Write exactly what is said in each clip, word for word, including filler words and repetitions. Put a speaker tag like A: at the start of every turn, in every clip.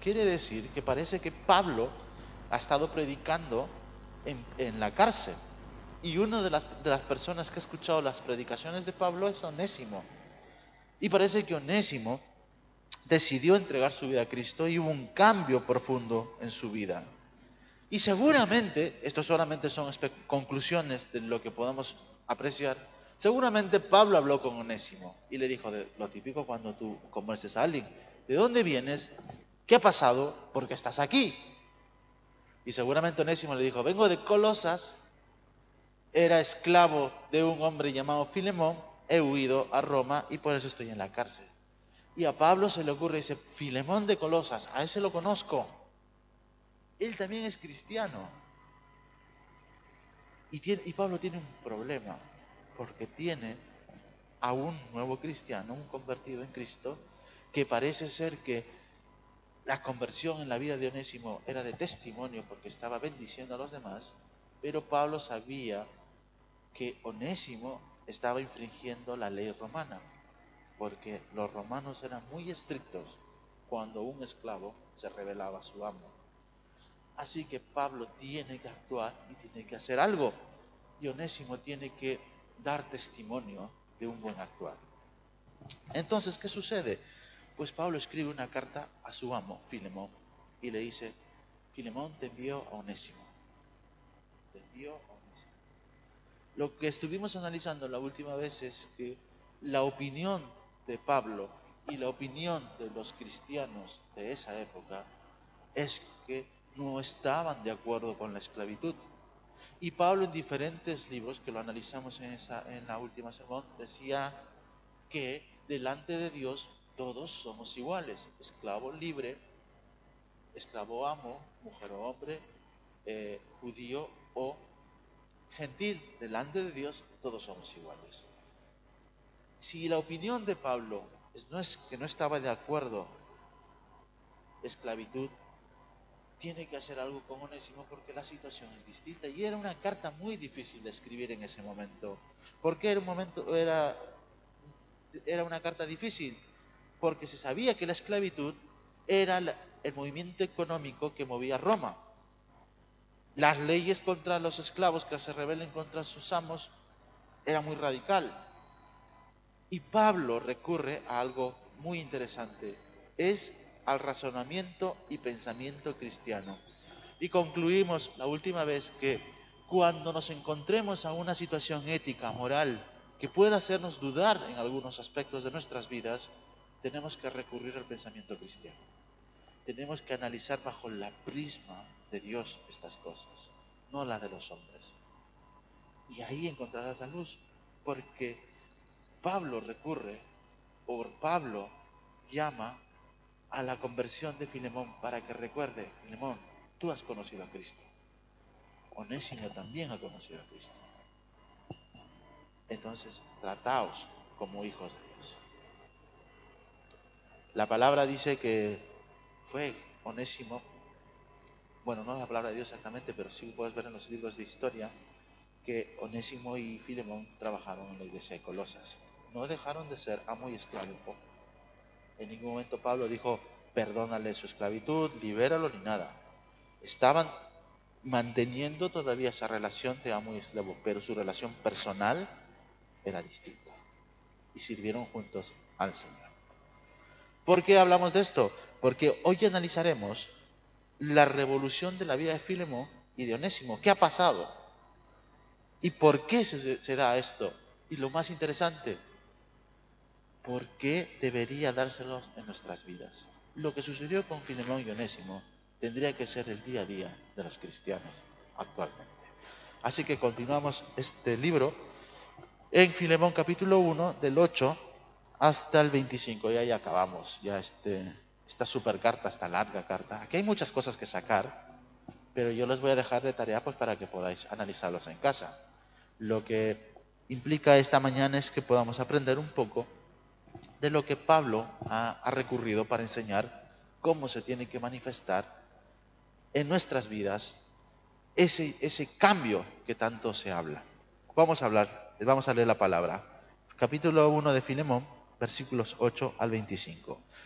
A: quiere decir que parece que Pablo ha estado predicando en, en la cárcel. Y una de las, de las personas que ha escuchado las predicaciones de Pablo es Onésimo. Y parece que Onésimo decidió entregar su vida a Cristo y hubo un cambio profundo en su vida. Y seguramente, esto solamente son conclusiones de lo que podemos apreciar, seguramente Pablo habló con Onésimo y le dijo de lo típico cuando tú converses a alguien: ¿de dónde vienes? ¿Qué ha pasado? ¿Por qué estás aquí? Y seguramente Onésimo le dijo: vengo de Colosas, era esclavo de un hombre llamado Filemón, he huido a Roma y por eso estoy en la cárcel. Y a Pablo se le ocurre y dice: Filemón de Colosas, a ese lo conozco. Él también es cristiano. Y, tiene, y Pablo tiene un problema, porque tiene a un nuevo cristiano, un convertido en Cristo, que parece ser que la conversión en la vida de Onésimo era de testimonio porque estaba bendiciendo a los demás, pero Pablo sabía que Onésimo estaba infringiendo la ley romana, porque los romanos eran muy estrictos cuando un esclavo se rebelaba a su amo. Así que Pablo tiene que actuar y tiene que hacer algo, y Onésimo tiene que dar testimonio de un buen actuar. Entonces, ¿qué sucede? Pues Pablo escribe una carta a su amo, Filemón, y le dice: Filemón, te envío a Onésimo. Te envío a Onésimo. Lo que estuvimos analizando la última vez es que la opinión de Pablo y la opinión de los cristianos de esa época es que no estaban de acuerdo con la esclavitud. Y Pablo, en diferentes libros que lo analizamos en, esa, en la última sermón, decía que delante de Dios todos somos iguales: esclavo libre, esclavo amo, mujer o hombre, eh, judío o gentil. Delante de Dios todos somos iguales. Si la opinión de Pablo es, no es que no estaba de acuerdo esclavitud, tiene que hacer algo con Onésimo porque la situación es distinta. Y era una carta muy difícil de escribir en ese momento. ¿Por qué era un momento, era, era una carta difícil? Porque se sabía que la esclavitud era la, el movimiento económico que movía Roma. Las leyes contra los esclavos que se rebelen contra sus amos era muy radical. Y Pablo recurre a algo muy interesante: es al razonamiento y pensamiento cristiano. Y concluimos la última vez que cuando nos encontremos a una situación ética, moral, que pueda hacernos dudar en algunos aspectos de nuestras vidas, tenemos que recurrir al pensamiento cristiano. Tenemos que analizar bajo la prisma de Dios estas cosas, no la de los hombres. Y ahí encontrarás la luz, porque Pablo recurre, o Pablo llama a la conversión de Filemón para que recuerde: Filemón, tú has conocido a Cristo. Onésimo también ha conocido a Cristo. Entonces, trataos como hijos de Dios. La palabra dice que fue Onésimo, bueno, no es la palabra de Dios exactamente, pero sí puedes ver en los libros de historia que Onésimo y Filemón trabajaron en la iglesia de Colosas. No dejaron de ser amo y esclavo. En ningún momento Pablo dijo: perdónale su esclavitud, libéralo, ni nada. Estaban manteniendo todavía esa relación de amo y esclavo, pero su relación personal era distinta. Y sirvieron juntos al Señor. ¿Por qué hablamos de esto? Porque hoy analizaremos la revolución de la vida de Filemón y de Onésimo. ¿Qué ha pasado? ¿Y por qué se, se da esto? Y lo más interesante, ¿por qué debería dárselos en nuestras vidas? Lo que sucedió con Filemón y Onésimo tendría que ser el día a día de los cristianos actualmente. Así que continuamos este libro en Filemón capítulo uno, del ocho hasta el veinticinco. Y ahí acabamos ya este, esta super carta, esta larga carta. Aquí hay muchas cosas que sacar, pero yo les voy a dejar de tarea pues para que podáis analizarlos en casa. Lo que implica esta mañana es que podamos aprender un poco de lo que Pablo ha, ha recurrido para enseñar cómo se tiene que manifestar en nuestras vidas ese, ese cambio que tanto se habla. Vamos a hablar, vamos a leer la palabra. Capítulo uno de Filemón, versículos ocho al veinticinco.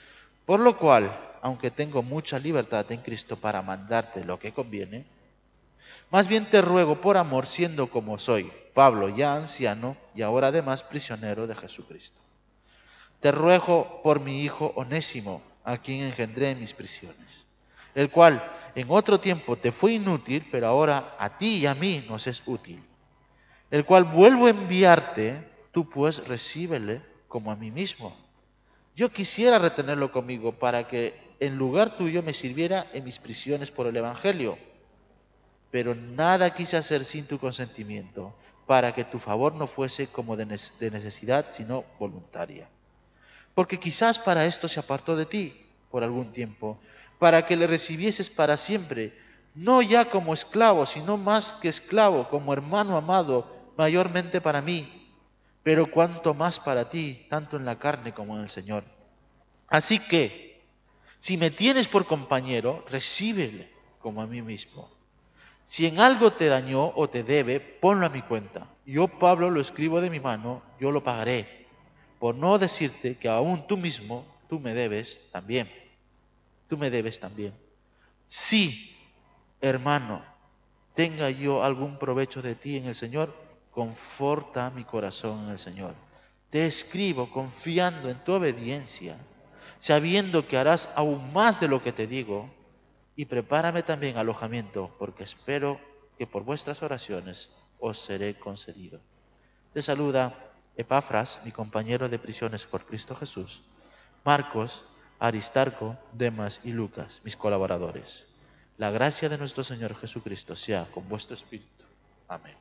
A: Por lo cual, aunque tengo mucha libertad en Cristo para mandarte lo que conviene, más bien te ruego por amor, siendo como soy, Pablo, ya anciano y ahora además prisionero de Jesucristo. Te ruego por mi hijo Onésimo, a quien engendré en mis prisiones, el cual en otro tiempo te fue inútil, pero ahora a ti y a mí nos es útil, el cual vuelvo a enviarte, tú pues recíbele como a mí mismo. Yo quisiera retenerlo conmigo para que en lugar tuyo me sirviera en mis prisiones por el Evangelio, pero nada quise hacer sin tu consentimiento, para que tu favor no fuese como de necesidad, sino voluntaria. Porque quizás para esto se apartó de ti por algún tiempo, para que le recibieses para siempre, no ya como esclavo, sino más que esclavo, como hermano amado, mayormente para mí, pero cuanto más para ti, tanto en la carne como en el Señor. Así que, si me tienes por compañero, recíbele como a mí mismo. Si en algo te dañó o te debe, ponlo a mi cuenta. Yo, Pablo, lo escribo de mi mano, yo lo pagaré, por no decirte que aún tú mismo, tú me debes también. Tú me debes también. Si, hermano, tenga yo algún provecho de ti en el Señor, conforta mi corazón en el Señor. Te escribo confiando en tu obediencia, sabiendo que harás aún más de lo que te digo, y prepárame también alojamiento, porque espero que por vuestras oraciones os seré concedido. Te saluda Epafras, mi compañero de prisiones por Cristo Jesús, Marcos, Aristarco, Demas y Lucas, mis colaboradores. La gracia de nuestro Señor Jesucristo sea con vuestro espíritu. Amén.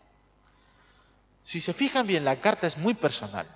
A: Si se fijan bien, la carta es muy personal.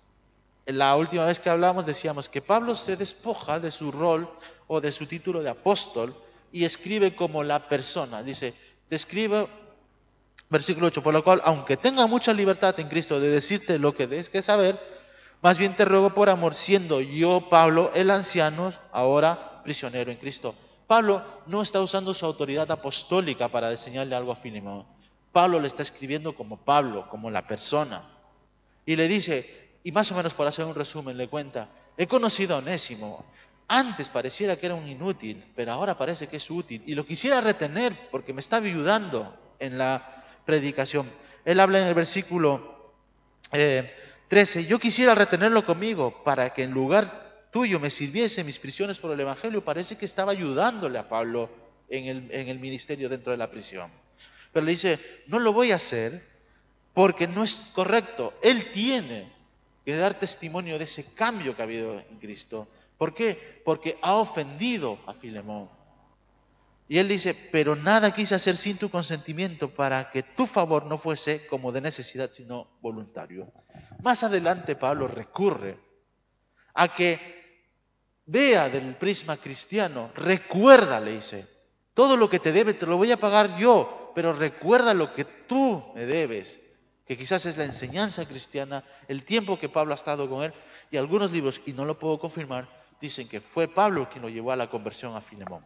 A: La última vez que hablamos decíamos que Pablo se despoja de su rol o de su título de apóstol y escribe como la persona. Dice, te escribo, versículo ocho, por lo cual, aunque tenga mucha libertad en Cristo de decirte lo que debes que saber, más bien te ruego por amor, siendo yo, Pablo, el anciano, ahora prisionero en Cristo. Pablo no está usando su autoridad apostólica para enseñarle algo a Filemón. Pablo le está escribiendo como Pablo, como la persona. Y le dice, y más o menos por hacer un resumen, le cuenta, he conocido a Onésimo. Antes pareciera que era un inútil, pero ahora parece que es útil. Y lo quisiera retener porque me está ayudando en la predicación. Él habla en el versículo eh, trece, yo quisiera retenerlo conmigo para que en lugar tuyo me sirviese en mis prisiones por el Evangelio. Parece que estaba ayudándole a Pablo en el, en el ministerio dentro de la prisión. Pero le dice, no lo voy a hacer porque no es correcto. Él tiene que dar testimonio de ese cambio que ha habido en Cristo. ¿Por qué? Porque ha ofendido a Filemón. Y él dice, pero nada quise hacer sin tu consentimiento para que tu favor no fuese como de necesidad, sino voluntario. Más adelante Pablo recurre a que vea del prisma cristiano, recuerda, le dice, todo lo que te debe te lo voy a pagar yo, pero recuerda lo que tú me debes, que quizás es la enseñanza cristiana, el tiempo que Pablo ha estado con él, y algunos libros, y no lo puedo confirmar, dicen que fue Pablo quien lo llevó a la conversión a Filemón.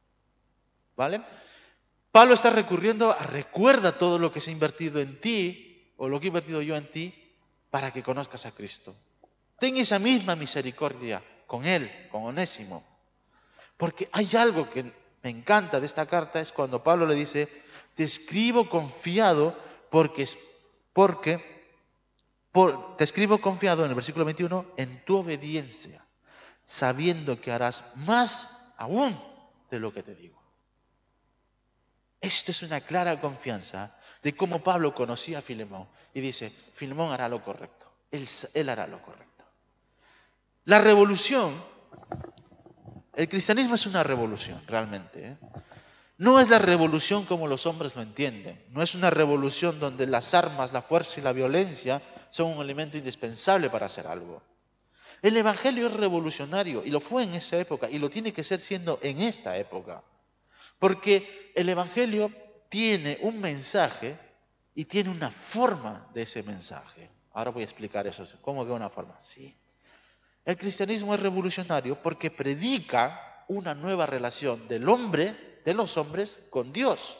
A: ¿Vale? Pablo está recurriendo a recuerda todo lo que se ha invertido en ti, o lo que he invertido yo en ti, para que conozcas a Cristo. Ten esa misma misericordia con él, con Onésimo. Porque hay algo que me encanta de esta carta, es cuando Pablo le dice, te escribo confiado porque, porque por, te escribo confiado en el versículo veintiuno, en tu obediencia, sabiendo que harás más aún de lo que te digo. Esto es una clara confianza de cómo Pablo conocía a Filemón y dice, Filemón hará lo correcto, él, él hará lo correcto. La revolución, el cristianismo es una revolución realmente, ¿eh? No es la revolución como los hombres lo entienden, no es una revolución donde las armas, la fuerza y la violencia son un elemento indispensable para hacer algo. El evangelio es revolucionario y lo fue en esa época y lo tiene que ser siendo en esta época. Porque el evangelio tiene un mensaje y tiene una forma de ese mensaje. Ahora voy a explicar eso. ¿Cómo que una forma? Sí. El cristianismo es revolucionario porque predica una nueva relación del hombre, de los hombres, con Dios.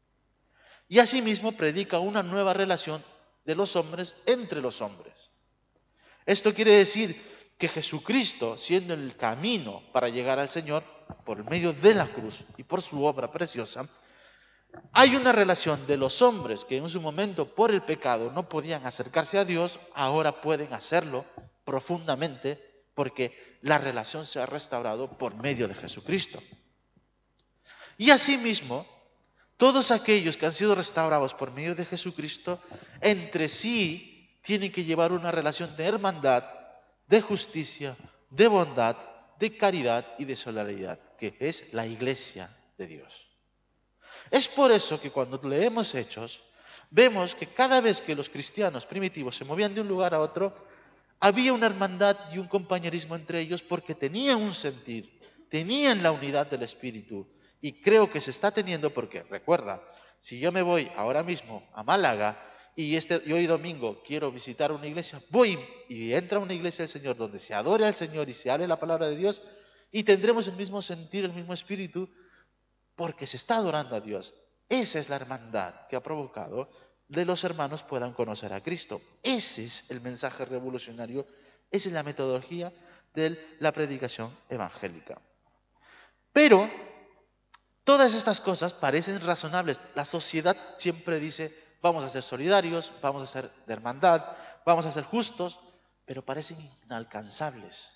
A: Y asimismo predica una nueva relación de los hombres entre los hombres. Esto quiere decir que Jesucristo, siendo el camino para llegar al Señor, por medio de la cruz y por su obra preciosa, hay una relación de los hombres que en su momento por el pecado no podían acercarse a Dios, ahora pueden hacerlo profundamente porque la relación se ha restaurado por medio de Jesucristo. Y asimismo, todos aquellos que han sido restaurados por medio de Jesucristo, entre sí tienen que llevar una relación de hermandad, de justicia, de bondad, de caridad y de solidaridad, que es la Iglesia de Dios. Es por eso que cuando leemos Hechos, vemos que cada vez que los cristianos primitivos se movían de un lugar a otro, había una hermandad y un compañerismo entre ellos porque tenían un sentir, tenían la unidad del Espíritu. Y creo que se está teniendo porque, recuerda, si yo me voy ahora mismo a Málaga y, este, y hoy domingo quiero visitar una iglesia, voy y entra a una iglesia del Señor donde se adore al Señor y se hable la palabra de Dios y tendremos el mismo sentir, el mismo espíritu, porque se está adorando a Dios. Esa es la hermandad que ha provocado de los hermanos puedan conocer a Cristo. Ese es el mensaje revolucionario, esa es la metodología de la predicación evangélica. Pero todas estas cosas parecen razonables. La sociedad siempre dice, vamos a ser solidarios, vamos a ser de hermandad, vamos a ser justos, pero parecen inalcanzables.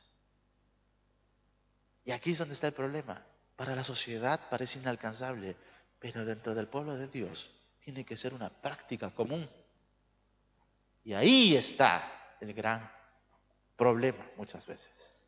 A: Y aquí es donde está el problema. Para la sociedad parece inalcanzable, pero dentro del pueblo de Dios tiene que ser una práctica común. Y ahí está el gran problema muchas veces.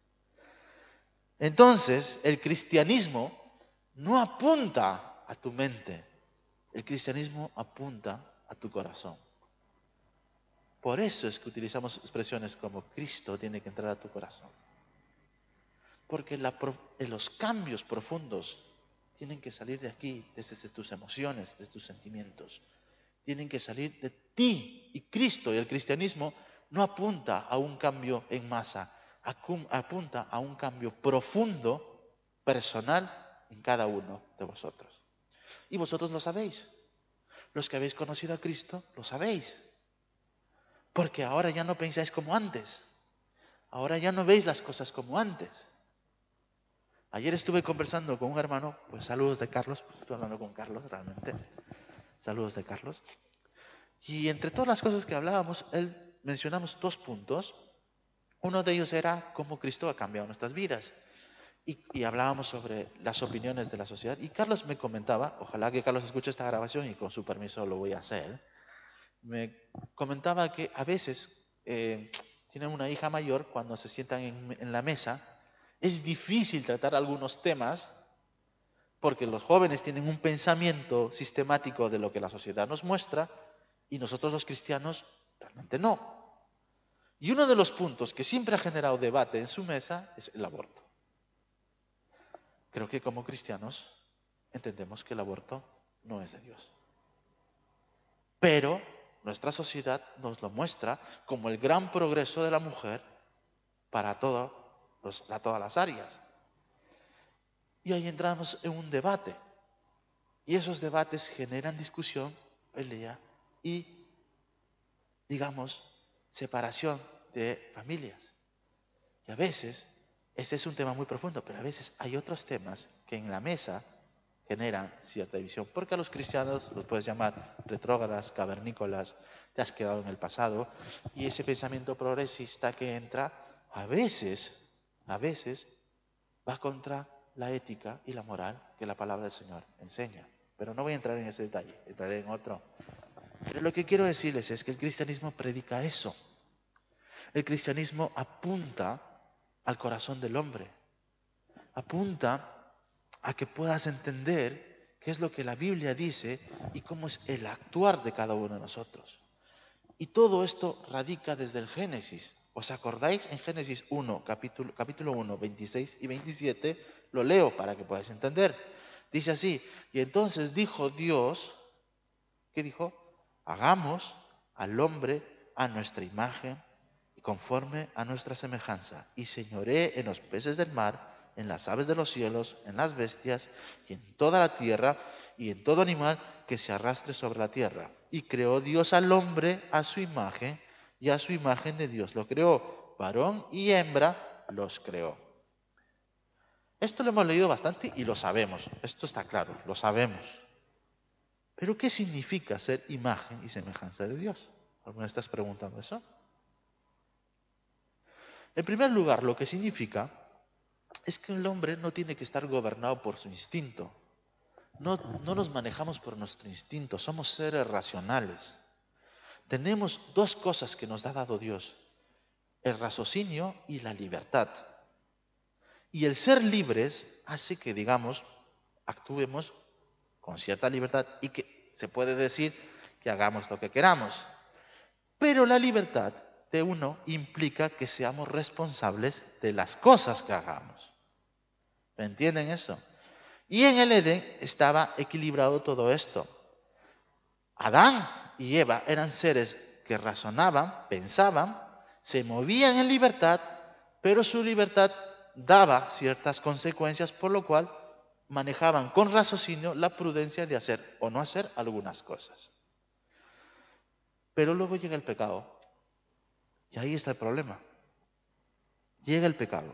A: Entonces, el cristianismo no apunta a tu mente, el cristianismo apunta a tu corazón. Por eso es que utilizamos expresiones como Cristo tiene que entrar a tu corazón. Porque la, los cambios profundos tienen que salir de aquí, desde tus emociones, de tus sentimientos. Tienen que salir de ti y Cristo. Y el cristianismo no apunta a un cambio en masa, apunta a un cambio profundo, personal, en cada uno de vosotros. Y vosotros lo sabéis. Los que habéis conocido a Cristo, lo sabéis. Porque ahora ya no pensáis como antes. Ahora ya no veis las cosas como antes. Ayer estuve conversando con un hermano, pues saludos de Carlos, pues estoy hablando con Carlos realmente. Saludos de Carlos. Y entre todas las cosas que hablábamos, él mencionamos dos puntos. Uno de ellos era cómo Cristo ha cambiado nuestras vidas. Y, y hablábamos sobre las opiniones de la sociedad. Y Carlos me comentaba, ojalá que Carlos escuche esta grabación y con su permiso lo voy a hacer. Me comentaba que a veces eh, tienen una hija mayor, cuando se sientan en, en la mesa, es difícil tratar algunos temas porque los jóvenes tienen un pensamiento sistemático de lo que la sociedad nos muestra y nosotros los cristianos realmente no. Y uno de los puntos que siempre ha generado debate en su mesa es el aborto. Creo que como cristianos entendemos que el aborto no es de Dios. Pero nuestra sociedad nos lo muestra como el gran progreso de la mujer para, todo los, para todas las áreas. Y ahí entramos en un debate. Y esos debates generan discusión, pelea y, digamos, separación de familias. Y a veces, este es un tema muy profundo, pero a veces hay otros temas que en la mesa generan cierta división. Porque a los cristianos los puedes llamar retrógradas, cavernícolas, te has quedado en el pasado. Y ese pensamiento progresista que entra, a veces, a veces, va contra la ética y la moral que la palabra del Señor enseña. Pero no voy a entrar en ese detalle, entraré en otro. Pero lo que quiero decirles es que el cristianismo predica eso. El cristianismo apunta al corazón del hombre. Apunta a que puedas entender qué es lo que la Biblia dice y cómo es el actuar de cada uno de nosotros. Y todo esto radica desde el Génesis. ¿Os acordáis? En Génesis uno, capítulo, capítulo uno, veintiséis y veintisiete, lo leo para que podáis entender. Dice así, y entonces dijo Dios, ¿qué dijo? Hagamos al hombre a nuestra imagen y conforme a nuestra semejanza, y señoree en los peces del mar, en las aves de los cielos, en las bestias, y en toda la tierra, y en todo animal que se arrastre sobre la tierra. Y creó Dios al hombre a su imagen, y a su imagen de Dios lo creó. varón y hembra los creó. Esto lo hemos leído bastante y lo sabemos, esto está claro, lo sabemos. Pero ¿qué significa ser imagen y semejanza de Dios? ¿Alguna estás preguntando eso? En primer lugar, lo que significa es que el hombre no tiene que estar gobernado por su instinto. No, no nos manejamos por nuestro instinto, somos seres racionales. Tenemos dos cosas que nos ha dado Dios, el raciocinio y la libertad. Y el ser libres hace que, digamos, actuemos con cierta libertad y que se puede decir que hagamos lo que queramos. Pero la libertad de uno implica que seamos responsables de las cosas que hagamos. ¿Me entienden eso? Y en el Edén estaba equilibrado todo esto. Adán y Eva eran seres que razonaban, pensaban, se movían en libertad, pero su libertad daba ciertas consecuencias, por lo cual manejaban con raciocinio la prudencia de hacer o no hacer algunas cosas. Pero luego llega el pecado. Y ahí está el problema. Llega el pecado.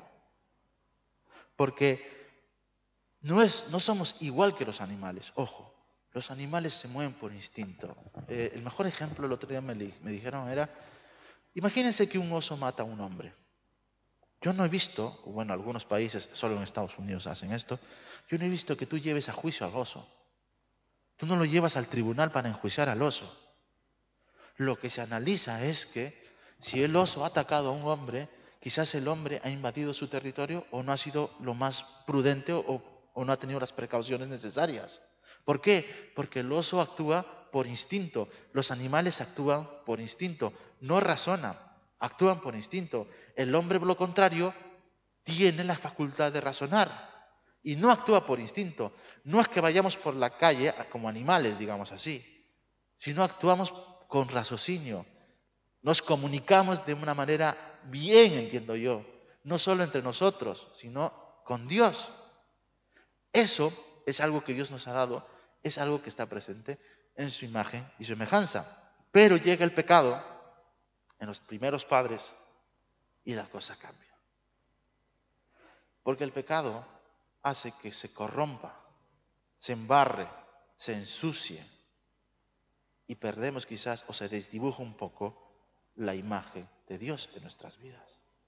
A: Porque no, es, no somos igual que los animales. Ojo, los animales se mueven por instinto. Eh, el mejor ejemplo el otro día me, me dijeron era, imagínense que un oso mata a un hombre. Yo no he visto, bueno, algunos países, solo en Estados Unidos hacen esto, yo no he visto que tú lleves a juicio al oso. Tú no lo llevas al tribunal para enjuiciar al oso. Lo que se analiza es que si el oso ha atacado a un hombre, quizás el hombre ha invadido su territorio o no ha sido lo más prudente o, o no ha tenido las precauciones necesarias. ¿Por qué? Porque el oso actúa por instinto, los animales actúan por instinto, no razonan, actúan por instinto. El hombre, por lo contrario, tiene la facultad de razonar y no actúa por instinto. No es que vayamos por la calle como animales, digamos así, sino actuamos con raciocinio. Nos comunicamos de una manera bien, entiendo yo, no solo entre nosotros, sino con Dios. Eso es algo que Dios nos ha dado, es algo que está presente en su imagen y semejanza. Pero llega el pecado en los primeros padres y la cosa cambia. Porque el pecado hace que se corrompa, se embarre, se ensucie y perdemos quizás o se desdibuja un poco la imagen de Dios en nuestras vidas.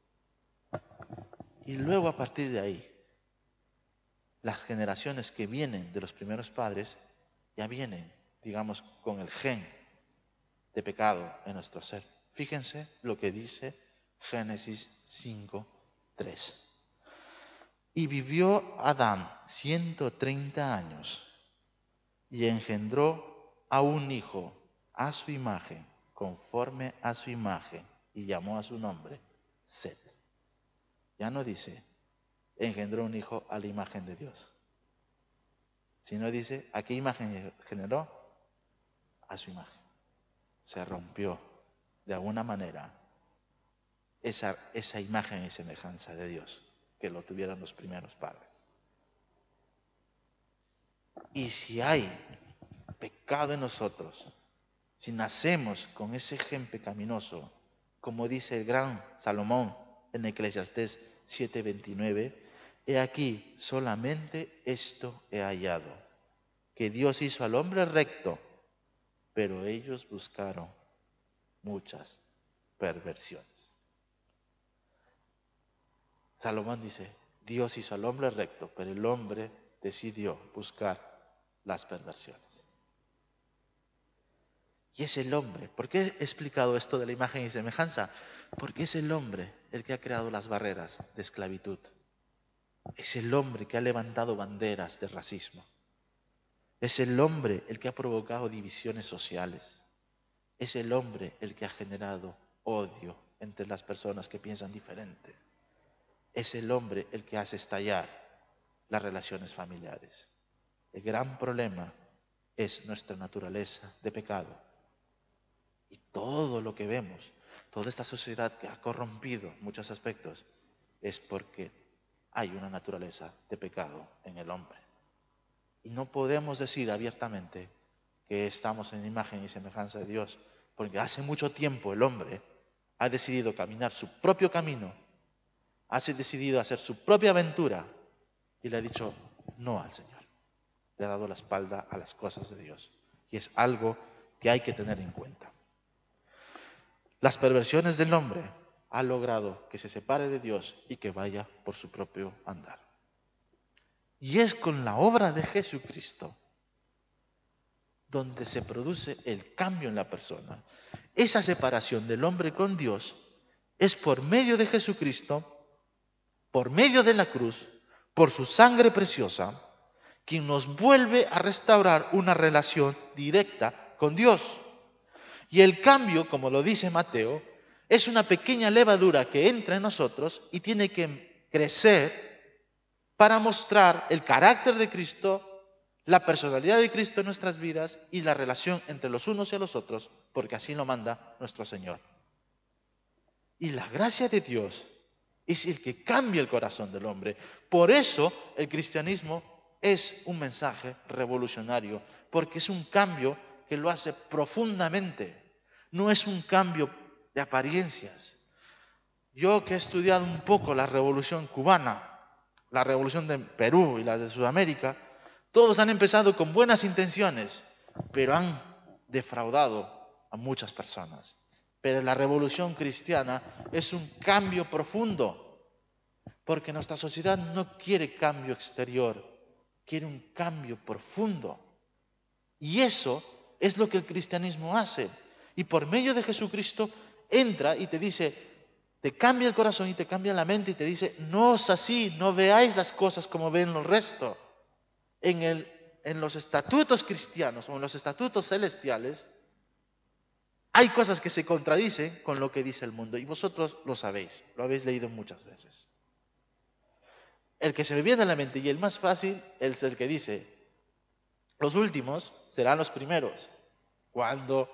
A: Y luego a partir de ahí, las generaciones que vienen de los primeros padres ya vienen, digamos, con el gen de pecado en nuestro ser. Fíjense lo que dice Génesis cinco, tres. Y vivió Adán ciento treinta años y engendró a un hijo a su imagen, conforme a su imagen, y llamó a su nombre Set. Ya no dice, engendró un hijo a la imagen de Dios, sino dice, ¿a qué imagen generó? A su imagen. Se rompió de alguna manera esa, esa imagen y semejanza de Dios que lo tuvieron los primeros padres. Y si hay pecado en nosotros, si nacemos con ese gen pecaminoso, como dice el gran Salomón en Eclesiastés siete veintinueve, he aquí, solamente esto he hallado, que Dios hizo al hombre recto, pero ellos buscaron muchas perversiones. Salomón dice, Dios hizo al hombre recto, pero el hombre decidió buscar las perversiones. Y es el hombre. ¿Por qué he explicado esto de la imagen y semejanza? Porque es el hombre el que ha creado las barreras de esclavitud. Es el hombre que ha levantado banderas de racismo. Es el hombre el que ha provocado divisiones sociales. Es el hombre el que ha generado odio entre las personas que piensan diferente. Es el hombre el que hace estallar las relaciones familiares. El gran problema es nuestra naturaleza de pecado. Y todo lo que vemos, toda esta sociedad que ha corrompido muchos aspectos, es porque hay una naturaleza de pecado en el hombre. Y no podemos decir abiertamente que estamos en imagen y semejanza de Dios, porque hace mucho tiempo el hombre ha decidido caminar su propio camino, ha decidido hacer su propia aventura y le ha dicho no al Señor. Le ha dado la espalda a las cosas de Dios. Y es algo que hay que tener en cuenta. Las perversiones del hombre han logrado que se separe de Dios y que vaya por su propio andar. Y es con la obra de Jesucristo donde se produce el cambio en la persona. Esa separación del hombre con Dios es por medio de Jesucristo, por medio de la cruz, por su sangre preciosa, quien nos vuelve a restaurar una relación directa con Dios. Y el cambio, como lo dice Mateo, es una pequeña levadura que entra en nosotros y tiene que crecer para mostrar el carácter de Cristo, la personalidad de Cristo en nuestras vidas y la relación entre los unos y los otros, porque así lo manda nuestro Señor. Y la gracia de Dios es el que cambia el corazón del hombre. Por eso el cristianismo es un mensaje revolucionario, porque es un cambio que lo hace profundamente. No es un cambio de apariencias. Yo que he estudiado un poco la revolución cubana, la revolución de Perú y la de Sudamérica, todos han empezado con buenas intenciones, pero han defraudado a muchas personas. Pero la revolución cristiana es un cambio profundo, porque nuestra sociedad no quiere cambio exterior, quiere un cambio profundo. Y eso es lo que el cristianismo hace. Y por medio de Jesucristo entra y te dice, te cambia el corazón y te cambia la mente y te dice, no es así, no veáis las cosas como ven los restos. En, el, en los estatutos cristianos o en los estatutos celestiales hay cosas que se contradicen con lo que dice el mundo. Y vosotros lo sabéis, lo habéis leído muchas veces. El que se me viene a la mente y el más fácil es el que dice, los últimos serán los primeros. Cuando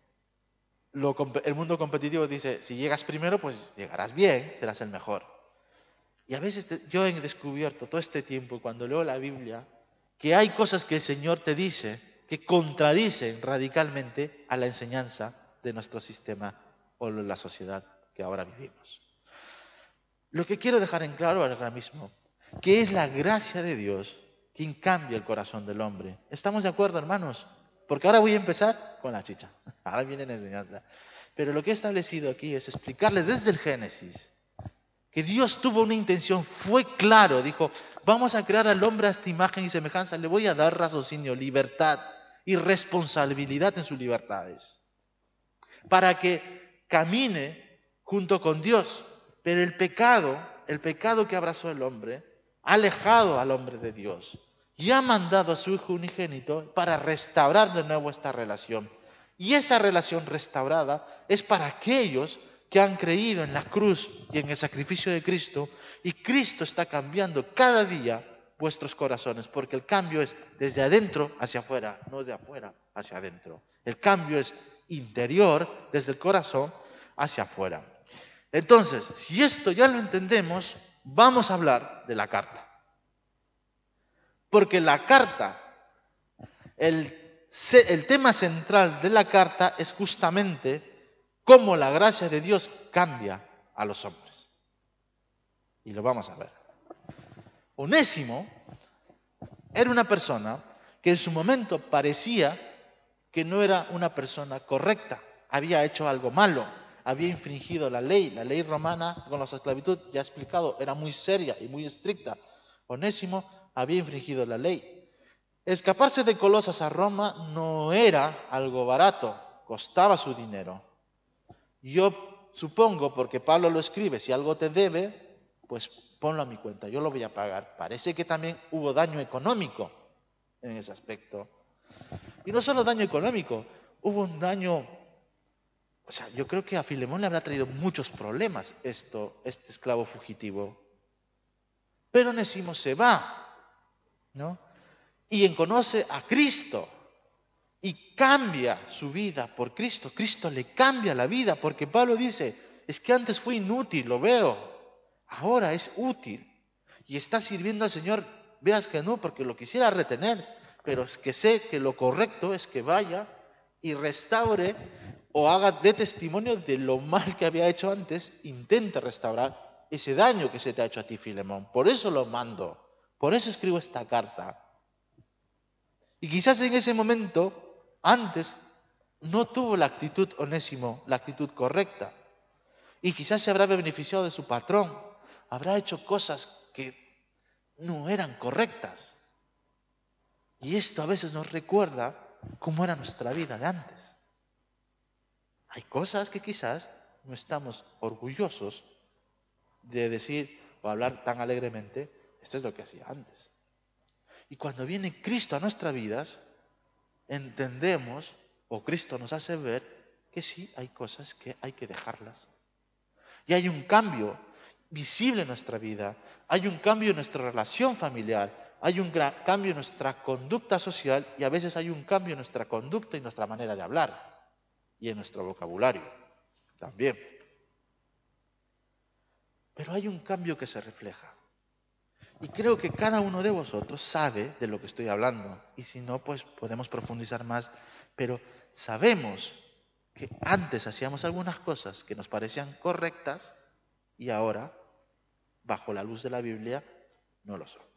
A: lo, el mundo competitivo dice, si llegas primero, pues llegarás bien, serás el mejor. Y a veces te, yo he descubierto todo este tiempo, cuando leo la Biblia, que hay cosas que el Señor te dice que contradicen radicalmente a la enseñanza de nuestro sistema o la sociedad que ahora vivimos. Lo que quiero dejar en claro ahora mismo, que es la gracia de Dios quien cambia el corazón del hombre. ¿Estamos de acuerdo, hermanos? Porque ahora voy a empezar con la chicha. Ahora viene la enseñanza. Pero lo que he establecido aquí es explicarles desde el Génesis que Dios tuvo una intención, fue claro, dijo, vamos a crear al hombre a esta imagen y semejanza, le voy a dar raciocinio, libertad y responsabilidad en sus libertades, para que camine junto con Dios. Pero el pecado, el pecado que abrazó el hombre, ha alejado al hombre de Dios y ha mandado a su Hijo unigénito para restaurar de nuevo esta relación. Y esa relación restaurada es para aquellos que han creído en la cruz y en el sacrificio de Cristo, y Cristo está cambiando cada día vuestros corazones, porque el cambio es desde adentro hacia afuera, no de afuera hacia adentro. El cambio es interior, desde el corazón hacia afuera. Entonces, si esto ya lo entendemos, vamos a hablar de la carta. Porque la carta, el, el tema central de la carta es justamente cómo la gracia de Dios cambia a los hombres. Y lo vamos a ver. Onésimo era una persona que en su momento parecía que no era una persona correcta. Había hecho algo malo, había infringido la ley. La ley romana con la esclavitud, ya he explicado, era muy seria y muy estricta. Onésimo había infringido la ley. Escaparse de Colosas a Roma no era algo barato, costaba su dinero. Yo supongo, porque Pablo lo escribe, si algo te debe, pues ponlo a mi cuenta, yo lo voy a pagar. Parece que también hubo daño económico en ese aspecto. Y no solo daño económico, hubo un daño, o sea, yo creo que a Filemón le habrá traído muchos problemas esto, este esclavo fugitivo. Pero Onésimo se va, ¿no? Y conoce a Cristo. Y cambia su vida por Cristo. Cristo le cambia la vida, porque Pablo dice, es que antes fue inútil, lo veo, ahora es útil. Y está sirviendo al Señor, veas que no, porque lo quisiera retener, pero es que sé que lo correcto es que vaya y restaure o haga de testimonio de lo mal que había hecho antes, intente restaurar ese daño que se te ha hecho a ti, Filemón. Por eso lo mando, por eso escribo esta carta. Y quizás en ese momento, antes, no tuvo la actitud Onésimo, la actitud correcta. Y quizás se habrá beneficiado de su patrón, habrá hecho cosas que no eran correctas. Y esto a veces nos recuerda cómo era nuestra vida de antes. Hay cosas que quizás no estamos orgullosos de decir o hablar tan alegremente, esto es lo que hacía antes. Y cuando viene Cristo a nuestras vidas, entendemos, o Cristo nos hace ver, que sí, hay cosas que hay que dejarlas. Y hay un cambio visible en nuestra vida, hay un cambio en nuestra relación familiar, hay un gran cambio en nuestra conducta social y a veces hay un cambio en nuestra conducta y nuestra manera de hablar y en nuestro vocabulario también. Pero hay un cambio que se refleja. Y creo que cada uno de vosotros sabe de lo que estoy hablando. Y si no, pues podemos profundizar más. Pero sabemos que antes hacíamos algunas cosas que nos parecían correctas y ahora, bajo la luz de la Biblia, no lo son.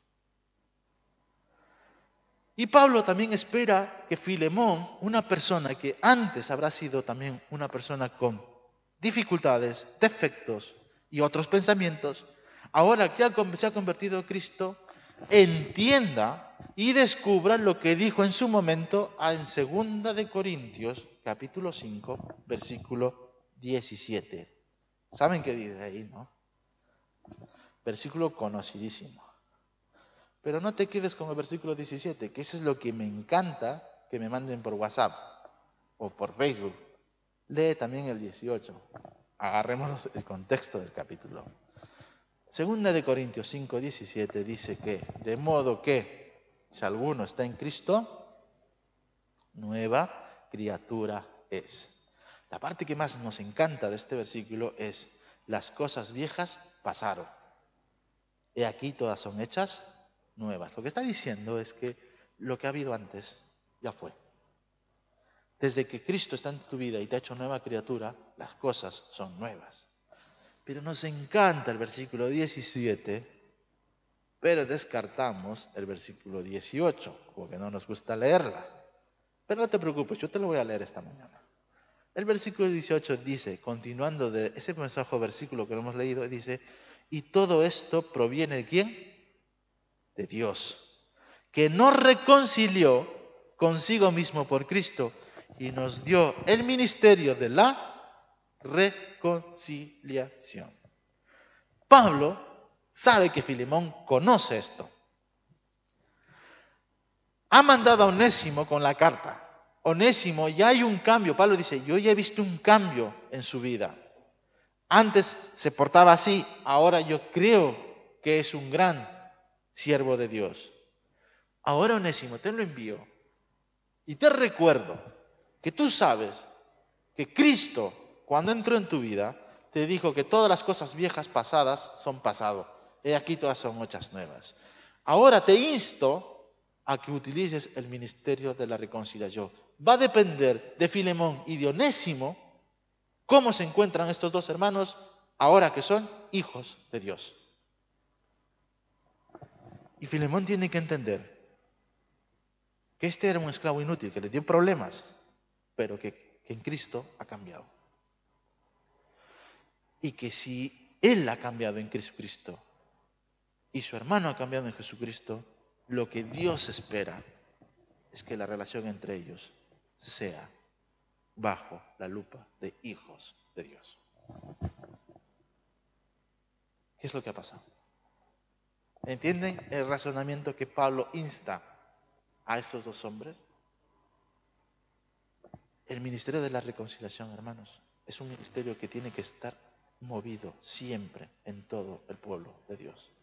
A: Y Pablo también espera que Filemón, una persona que antes habrá sido también una persona con dificultades, defectos y otros pensamientos, ahora que se ha convertido en Cristo, entienda y descubra lo que dijo en su momento en segunda de Corintios, capítulo cinco, versículo diecisiete. ¿Saben qué dice ahí, no? Versículo conocidísimo. Pero no te quedes con el versículo diecisiete, que eso es lo que me encanta que me manden por WhatsApp o por Facebook. Lee también el dieciocho. Agarremos el contexto del capítulo. Segunda de Corintios cinco, diecisiete dice que, de modo que, si alguno está en Cristo, nueva criatura es. La parte que más nos encanta de este versículo es, las cosas viejas pasaron. He aquí todas son hechas nuevas. Lo que está diciendo es que lo que ha habido antes ya fue. Desde que Cristo está en tu vida y te ha hecho nueva criatura, las cosas son nuevas. Pero nos encanta el versículo diecisiete, pero descartamos el versículo dieciocho, porque no nos gusta leerla. Pero no te preocupes, yo te lo voy a leer esta mañana. El versículo dieciocho dice, continuando de ese mensaje versículo que lo hemos leído, dice, y todo esto proviene ¿de quién? De Dios, que nos reconcilió consigo mismo por Cristo y nos dio el ministerio de la reconciliación. Pablo sabe que Filemón conoce esto. Ha mandado a Onésimo con la carta. Onésimo, ya hay un cambio. Pablo dice, yo ya he visto un cambio en su vida. Antes se portaba así, ahora yo creo que es un gran siervo de Dios. Ahora, Onésimo, te lo envío y te recuerdo que tú sabes que Cristo, cuando entró en tu vida, te dijo que todas las cosas viejas pasadas son pasado. He aquí todas son hechas nuevas. Ahora te insto a que utilices el ministerio de la reconciliación. Va a depender de Filemón y de Onésimo cómo se encuentran estos dos hermanos ahora que son hijos de Dios. Y Filemón tiene que entender que este era un esclavo inútil, que le dio problemas, pero que, que en Cristo ha cambiado. Y que si él ha cambiado en Jesucristo y su hermano ha cambiado en Jesucristo, lo que Dios espera es que la relación entre ellos sea bajo la lupa de hijos de Dios. ¿Qué es lo que ha pasado? ¿Entienden el razonamiento que Pablo insta a estos dos hombres? El ministerio de la reconciliación, hermanos, es un ministerio que tiene que estar movido siempre en todo el pueblo de Dios.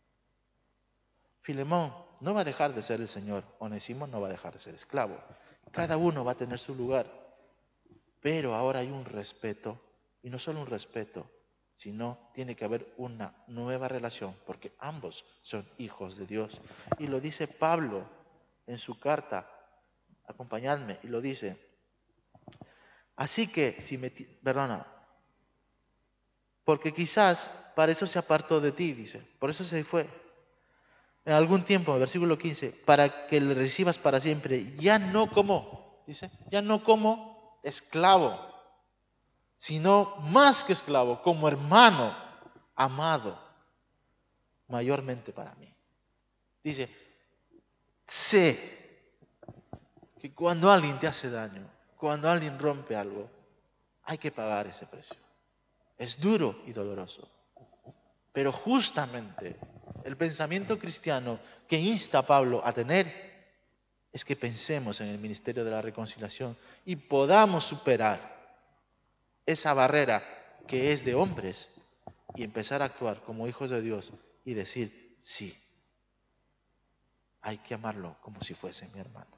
A: Filemón no va a dejar de ser el Señor, Onésimo no va a dejar de ser esclavo. Cada uno va a tener su lugar, pero ahora hay un respeto, y no solo un respeto, sino tiene que haber una nueva relación, porque ambos son hijos de Dios. Y lo dice Pablo en su carta, acompañadme, y lo dice, Así que, si me... Perdona. Porque quizás para eso se apartó de ti, dice. Por eso se fue. En algún tiempo, versículo quince, para que le recibas para siempre, ya no como, dice, ya no como esclavo, sino más que esclavo, como hermano amado, mayormente para mí. Dice, sé que cuando alguien te hace daño, cuando alguien rompe algo, hay que pagar ese precio. Es duro y doloroso. Pero justamente el pensamiento cristiano que insta a Pablo a tener es que pensemos en el ministerio de la reconciliación y podamos superar esa barrera que es de hombres y empezar a actuar como hijos de Dios y decir, sí, hay que amarlo como si fuese mi hermano.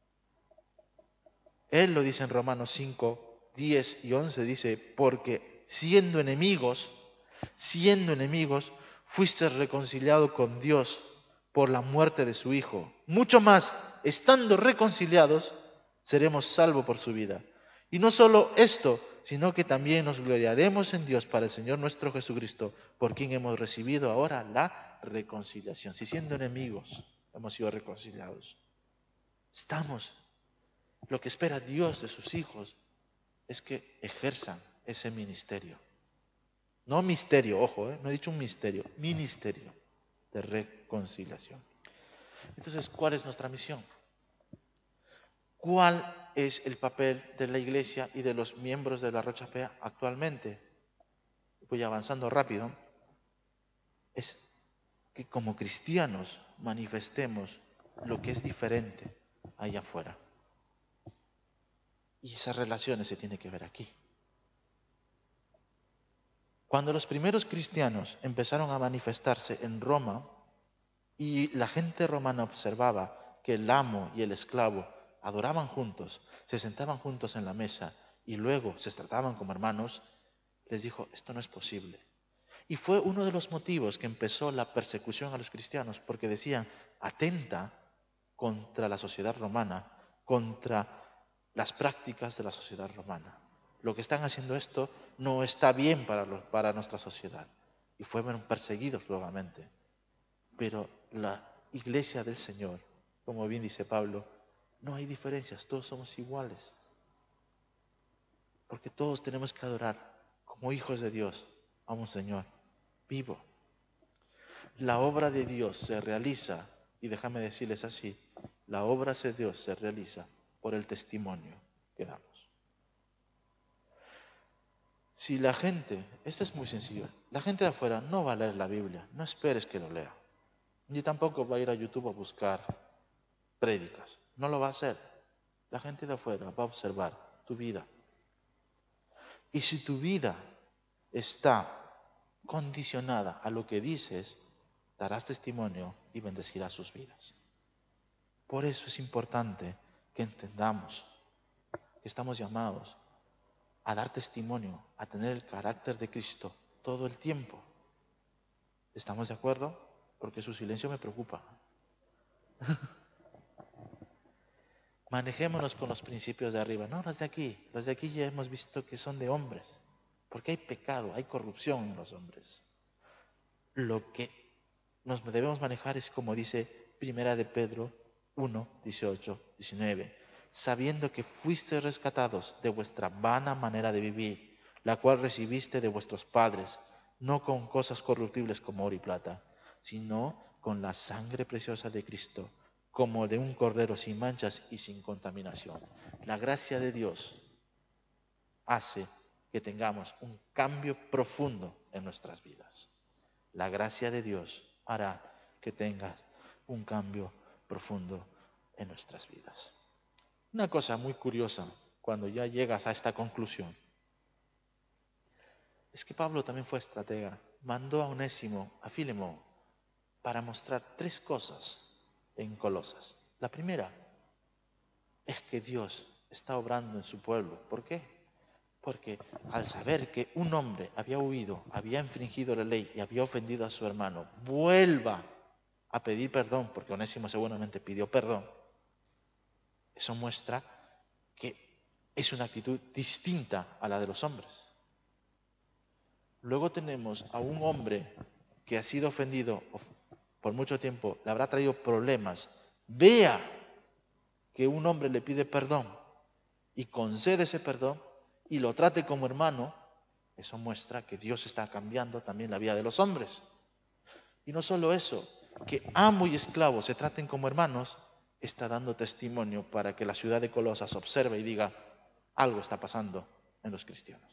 A: Él lo dice en Romanos cinco, diez y once, dice, porque siendo enemigos, siendo enemigos, fuiste reconciliado con Dios por la muerte de su Hijo. Mucho más, estando reconciliados, seremos salvos por su vida. Y no solo esto, sino que también nos gloriaremos en Dios para el Señor nuestro Jesucristo, por quien hemos recibido ahora la reconciliación. Si siendo enemigos hemos sido reconciliados, estamos. Lo que espera Dios de sus hijos es que ejerzan ese ministerio. No misterio, ojo, ¿eh? No he dicho un misterio, ministerio de reconciliación. Entonces, ¿cuál es nuestra misión? ¿Cuál es el papel de la Iglesia y de los miembros de la Rocha Fea actualmente? Voy avanzando rápido. Es que como cristianos manifestemos lo que es diferente allá afuera. Y esas relaciones se tienen que ver aquí. Cuando los primeros cristianos empezaron a manifestarse en Roma y la gente romana observaba que el amo y el esclavo adoraban juntos, se sentaban juntos en la mesa y luego se trataban como hermanos, les dijo, esto no es posible. Y fue uno de los motivos que empezó la persecución a los cristianos, porque decían, atenta contra la sociedad romana, contra las prácticas de la sociedad romana. Lo que están haciendo esto no está bien para, los, para nuestra sociedad. Y fueron perseguidos nuevamente. Pero la iglesia del Señor, como bien dice Pablo, no hay diferencias, todos somos iguales. Porque todos tenemos que adorar como hijos de Dios a un Señor vivo. La obra de Dios se realiza, y déjame decirles así, la obra de Dios se realiza por el testimonio que damos. Si la gente, esto es muy sencillo, la gente de afuera no va a leer la Biblia, no esperes que lo lea. Ni tampoco va a ir a YouTube a buscar prédicas, no lo va a hacer. La gente de afuera va a observar tu vida. Y si tu vida está condicionada a lo que dices, darás testimonio y bendecirás sus vidas. Por eso es importante que entendamos que estamos llamados a dar testimonio, a tener el carácter de Cristo todo el tiempo. ¿Estamos de acuerdo? Porque su silencio me preocupa. Manejémonos con los principios de arriba, no los de aquí. Los de aquí ya hemos visto que son de hombres, porque hay pecado, hay corrupción en los hombres. Lo que nos debemos manejar es como dice Primera de Pedro uno, dieciocho, diecinueve, sabiendo que fuisteis rescatados de vuestra vana manera de vivir, la cual recibiste de vuestros padres, no con cosas corruptibles como oro y plata, sino con la sangre preciosa de Cristo, como de un cordero sin manchas y sin contaminación. La gracia de Dios hace que tengamos un cambio profundo en nuestras vidas. La gracia de Dios hará que tengas un cambio profundo en nuestras vidas. Una cosa muy curiosa cuando ya llegas a esta conclusión es que Pablo también fue estratega. Mandó a Onésimo, a Filemón, para mostrar tres cosas en Colosas. La primera es que Dios está obrando en su pueblo. ¿Por qué? Porque al saber que un hombre había huido, había infringido la ley y había ofendido a su hermano, vuelva a pedir perdón, porque Onésimo seguramente pidió perdón. Eso muestra que es una actitud distinta a la de los hombres. Luego tenemos a un hombre que ha sido ofendido por mucho tiempo, le habrá traído problemas, vea que un hombre le pide perdón y concede ese perdón y lo trate como hermano, eso muestra que Dios está cambiando también la vida de los hombres. Y no solo eso, que amo y esclavo se traten como hermanos, está dando testimonio para que la ciudad de Colosas observe y diga, algo está pasando en los cristianos.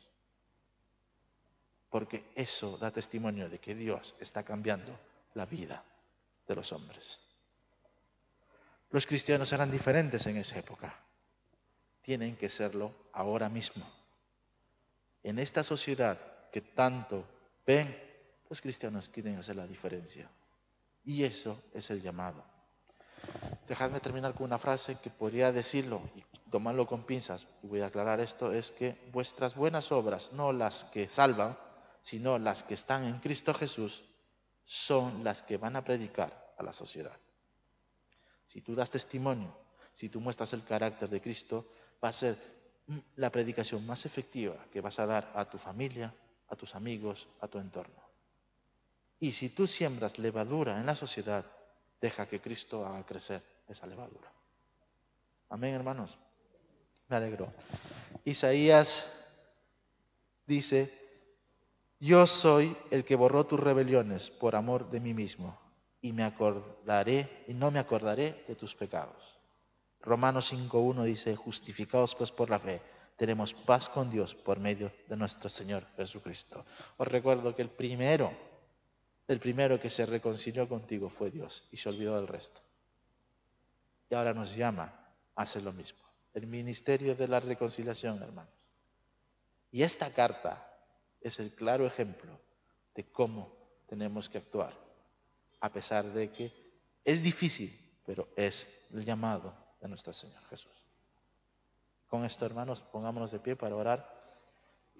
A: Porque eso da testimonio de que Dios está cambiando la vida de los hombres. Los cristianos eran diferentes en esa época. Tienen que serlo ahora mismo. En esta sociedad que tanto ven, los cristianos quieren hacer la diferencia. Y eso es el llamado. Dejadme terminar con una frase que podría decirlo y tomarlo con pinzas, y voy a aclarar esto, es que vuestras buenas obras, no las que salvan, sino las que están en Cristo Jesús, son las que van a predicar a la sociedad. Si tú das testimonio, si tú muestras el carácter de Cristo, va a ser la predicación más efectiva que vas a dar a tu familia, a tus amigos, a tu entorno. Y si tú siembras levadura en la sociedad, deja que Cristo haga crecer esa levadura. Amén, hermanos. Me alegro. Isaías dice, yo soy el que borró tus rebeliones por amor de mí mismo, y me acordaré, y no me acordaré de tus pecados. Romanos cinco uno dice, justificados pues por la fe, tenemos paz con Dios por medio de nuestro Señor Jesucristo. Os recuerdo que el primero, el primero que se reconcilió contigo fue Dios y se olvidó del resto. Y ahora nos llama a hacer lo mismo. El ministerio de la reconciliación, hermanos. Y esta carta es el claro ejemplo de cómo tenemos que actuar, a pesar de que es difícil, pero es el llamado de nuestro Señor Jesús. Con esto, hermanos, pongámonos de pie para orar.